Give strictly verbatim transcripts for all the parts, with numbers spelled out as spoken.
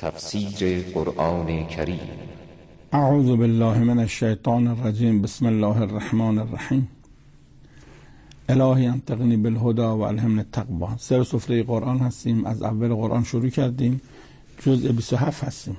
تفسیر قرآن کریم. اعوذ بالله من الشیطان الرجیم. بسم الله الرحمن الرحیم. الهی انطقنی بالهدی و الهمنی التقوی. سر سفره قرآن هستیم، از اول قرآن شروع کردیم، جزء بیست و هفت هستیم.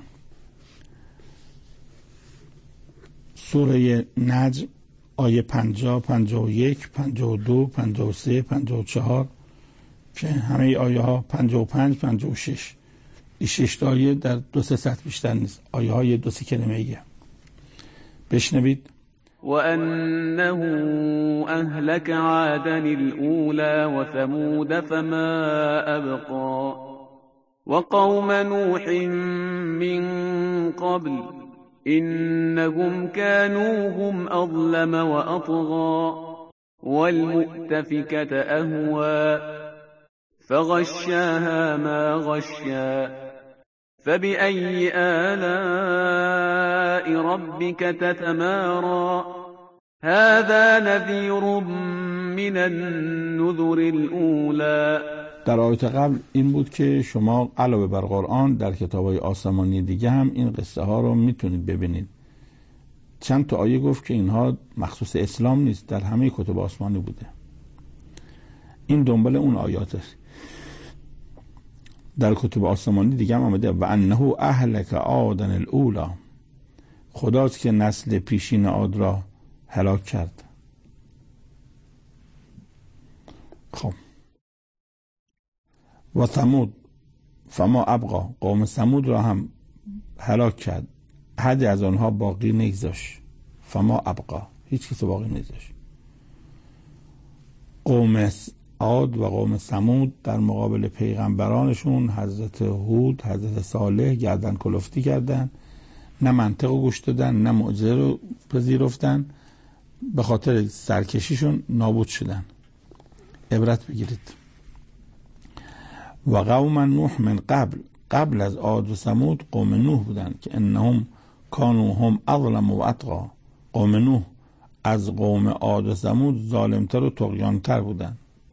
سوره نجم آیه پنجاه، پنجاه و یک، پنجاه و دو، پنجاه و سه، پنجاه و چهار که همه آیه ها پنجاه و پنج، پنجاه و شش. این شش آیه در دو سه سطر بیشتر نیست، آیه های دو سه کلمه ایه. بشنوید. وأنه أهلك عادا الأولى وثمود فما أبقى وقوم نوح من قبل إنهم كانوا هم أظلم وأطغى والمؤتفكة أهوى فغشاها ما غشا فبأي آلاء ربك تتمارى هذا نذير من النذر الأولى. در آیات قبل این بود که شما علاوه بر قرآن در کتاب‌های آسمانی دیگه هم این قصه ها رو میتونید ببینید. چند تا آیه گفت که اینها مخصوص اسلام نیست، در همه کتب آسمانی بوده. این دنبال اون آیات است. در کتب آسمانی دیگه هم آمده و انه اهلک عادا الاولی، خداست که نسل پیشین عاد را هلاک کرد. خب و ثمود فما ابقا، قوم ثمود را هم هلاک کرد، حدی از آنها باقی نگذاشت. فما ابقا، هیچ کس باقی نگذاشت. قوم عاد و قوم ثمود در مقابل پیغمبرانشون حضرت هود، حضرت صالح گردن کلفتی کردن، نه منطق رو گوش دادن، نه معجزه رو پذیرفتن، به خاطر سرکشیشون نابود شدن. عبرت بگیرید. و قوم نوح من قبل، قبل از عاد و ثمود قوم نوح بودن که انهم کانوا هم اظلم و اطغى. قوم نوح از قوم عاد و ثمود ظالمتر و طغیانتر بودن.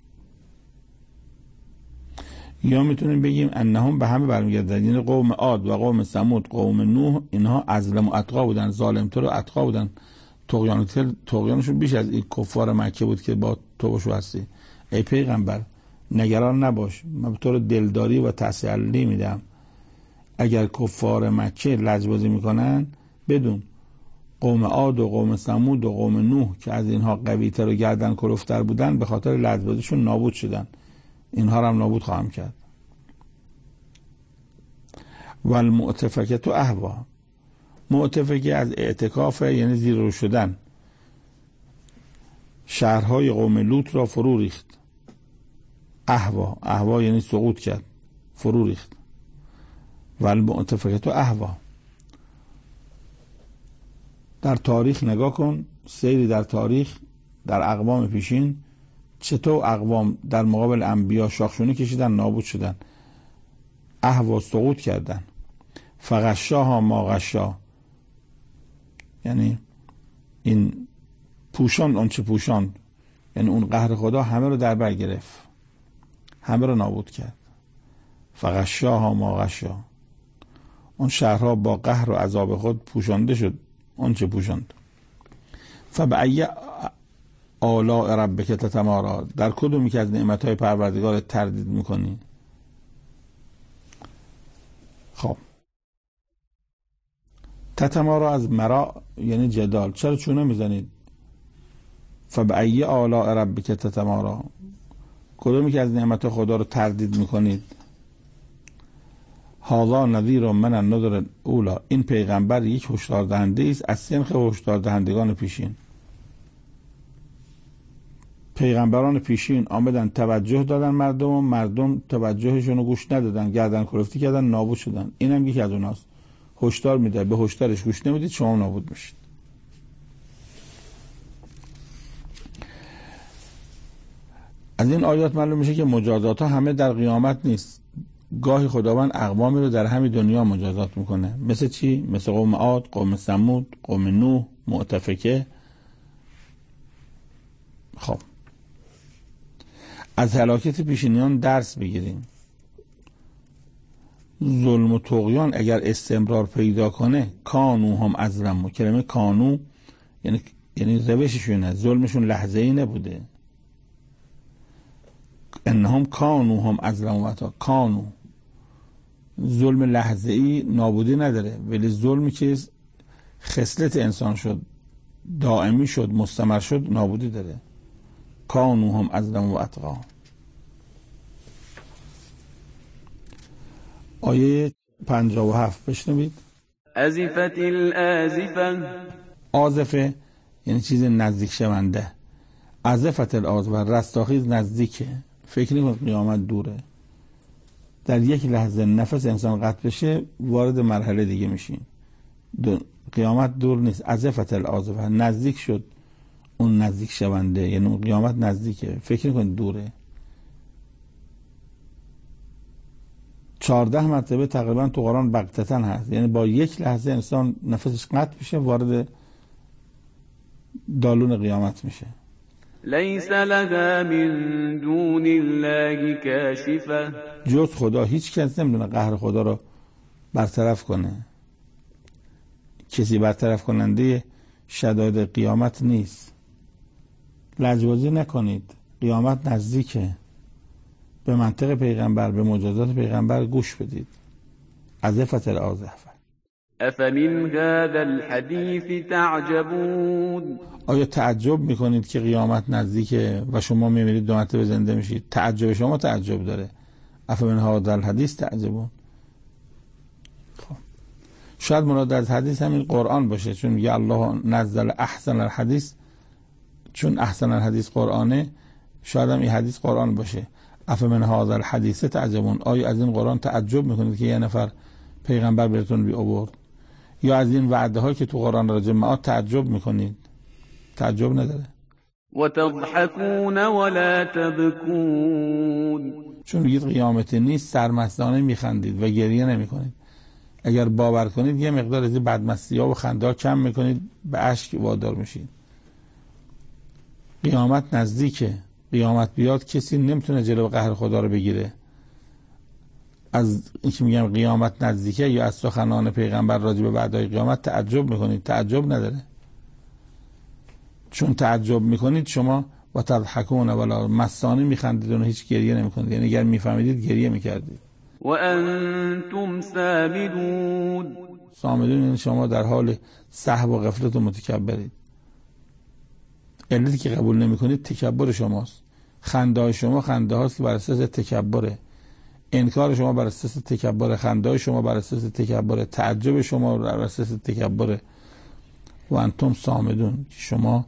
یا میتونیم بگیم انهم به همه برمیگردن، یعنی قوم عاد و قوم ثمود، قوم نوح، اینها اظلم و اطغى بودن، ظالمتر و اطغى بودن، طغیانتر، طغیانشون بیش از این کفار مکه بود که با تو بشو هستی. ای پیغمبر نگران نباش، من به طور دلداری و تسلی میدم، اگر کفار مکه لجبازی میکنن بدون قوم عاد و قوم ثمود و قوم نوح که از اینها قوی‌تر و گردن کلفتر بودن به خاطر لجبازیشون نابود شدن، اینها را هم نابود خواهم کرد. و المؤتفکه اهوی، مؤتفکه از اعتکاف یعنی زیر رو شدن، شهرهای قوم لوط را فرو ریخت. اهوی، اهوی یعنی سقوط کرد، فرو ریخت. و المؤتفکه اهوی، در تاریخ نگاه کن، سیری در تاریخ در اقوام پیشین چطور اقوام در مقابل انبیا شاخشونه کشیدن، نابود شدن، اهوا سقوط کردن. فغشاها ما غشا، یعنی این پوشان آنچه پوشان، یعنی اون قهر خدا همه رو در بر گرفت، همه رو نابود کرد. فغشاها ما غشا، اون شهرها با قهر و عذاب خود پوشانده شد آنچه پوشاند. فبأی آلاء ربک تتماری، در کدومی که از نعمتهای پروردگار تردید میکنی؟ خب تتماری از مرا یعنی جدال، چرا چونه میزنید؟ فبأی آلاء ربک تتماری، کدومی که از نعمت خدا رو تردید میکنید؟ هذا نذیر من النذر الاولی، این پیغمبر یک هشدار دهنده است از سنخ هشدار دهندگان پیشین. پیغمبران پیشین آمدن توجه دادن مردم و مردم توجهشون رو گوش ندادن، گردن کلفتی کردن، نابود شدن. این هم یکی از اوناست. هشدار میده، به هشدارش گوش نمیدید شما نابود میشید. از این آیات معلوم میشه که مجازات ها همه در قیامت نیست. گاهی خداوند اقوامی رو در همین دنیا مجازات میکنه. مثل چی؟ مثل قوم عاد، قوم ثمود، قوم نوح، مؤتفکه. خب از هلاکت پیشینیان درس بگیریم. ظلم و طغیان اگر استمرار پیدا کنه، کانو هم ازلمو، کلمه کانو یعنی یعنی روششونه، ظلمشون لحظه ای نبوده. انهم کانو هم ازلمو وتا، کانو ظلم لحظه ای نابودی نداره، ولی ظلمی که خصلت انسان شد، دائمی شد، مستمر شد، نابودی داره. کانو هم ازلمو و اتقا. آیه پنجاه و هفت بشنوید. ازفت الازفه. آزفه یعنی چیز نزدیک شونده. ازفت الازفه، رستاخیز نزدیکه. فکر نکن قیامت دوره. در یک لحظه نفس انسان قطع بشه وارد مرحله دیگه میشین. قیامت دور نیست. ازفت الازفه، نزدیک شد اون نزدیک شونده، یعنی اون قیامت نزدیکه. فکر نکن دوره. چهارده مرتبه تقریبا تو قرآن بغتتن هست، یعنی با یک لحظه انسان نفسش قطع میشه، وارد دالون قیامت میشه. لیس لها من دون الله کاشفه. جز خدا هیچ کس نمیدونه قهر خدا رو برطرف کنه. کسی برطرف کننده شدائد قیامت نیست. لجبازی نکنید، قیامت نزدیکه. به منطق پیغمبر، به معجزات پیغمبر گوش بدید. ازفت الازفه. افمن هذا الحديث تعجبون. آیا تعجب میکنید که قیامت نزدیکه و شما میمیرید دو مرتبه زنده میشید؟ تعجب شما تعجب داره. افمن هذا الحديث تعجبون. خب شاید مراد از حدیث همین قرآن باشه، چون میگه الله نزل احسن الحدیث، چون احسن الحدیث قرآنه، شاید هم این حدیث قرآن باشه. افمن هذا الحديث تعجبون. آیا از این قرآن تعجب میکنید که یه نفر پیغمبر بهتون بی آورد؟ یا از این وعده ها که تو قرآن راجع به معاد تعجب میکنید؟ تعجب نداره. و تضحکون ولا تبکون. چون میگید قیامت نیست، سرمستانه میخندید و گریه نمیکنید. اگر باور کنید یه مقدار از این بدمستی ها و خنده ها کم میکنید، به اشک وادار میشید. قیامت نزدیکه. قیامت بیاد کسی نمیتونه جلو قهر خدا رو بگیره. از اینکه میگم قیامت نزدیکه یا از سخنان پیغمبر راجع به وعده قیامت تعجب میکنید؟ تعجب نداره. چون تعجب میکنید شما و تضحکون ولا مستانه میخندید و هیچ گریه نمیکنید. یعنی اگر میفهمیدید گریه میکردید. و انتم سامدون. سامدون یعنی شما در حال سهو و غفلت و متکبرید. علتی که قبول نمیکنید تکبر شماست. خنده های شما خنده هاست که بر اساس تکبره. انکار شما بر اساس تکبر، خنده های شما بر اساس تکبر، تعجب شما بر اساس تکبر. و انتم سامدون، شما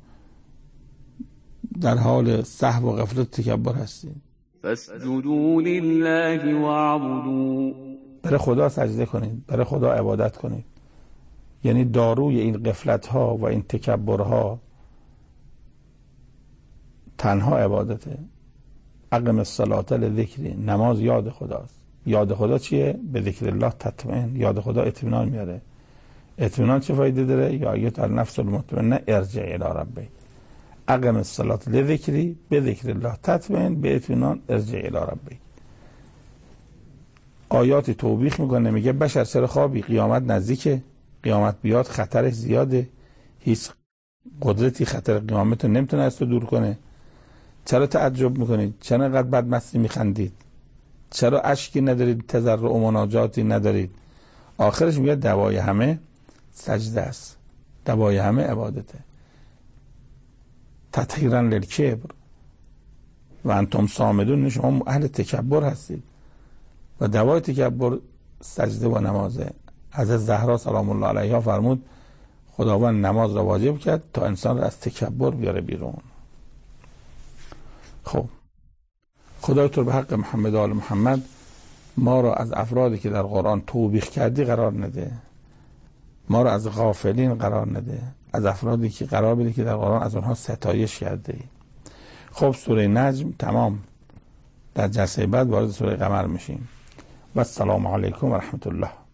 در حال سهو و غفلت تکبر هستید. فاسجدوا لله واعبدوا. برای خدا سجده کنید، برای خدا عبادت کنید. یعنی داروی این غفلت ها و این تکبر ها تنها عبادته. اقم الصلاة لذکری، نماز یاد خداست. یاد خدا چیه؟ به ذکر الله تطمئن. یاد خدا اطمینان میاره. اطمینان چه فایده داره؟ یا ایت النفس المطمئنه ارجع الی ربک. اقم الصلاة لذکری، به ذکر الله تطمئن، به اطمینان ارجع الی ربک. آیات توبیخ میکنه، میگه بشر چرا خوابی؟ قیامت نزدیکه. قیامت بیاد خطرش زیاده. هیچ قدرتی خطر قیامت رو نمیتونه از تو دور کنه. چرا تعجب میکنید؟ چرا اینقدر بدمستی میخندید؟ چرا اشکی ندارید؟ تضرع و مناجاتی ندارید؟ آخرش میگه دوای همه سجده است. دوای همه عبادته. تطهیرا للکبر و انتم سامدون، شما اهل تکبر هستید و دوای تکبر سجده و نمازه. حضرت زهرا سلام الله علیها فرمود خداوند نماز را واجب کرد تا انسان را از تکبر بیاره بیرون. خب خدای تو به حق محمد و آل محمد ما را از افرادی که در قرآن توبیخ کردی قرار نده. ما را از غافلین قرار نده. از افرادی که قرار بده که در قرآن از اونها ستایش کرده. خب سوره نجم تمام. در جلسه بعد وارد سوره قمر میشیم. و السلام علیکم و رحمت الله.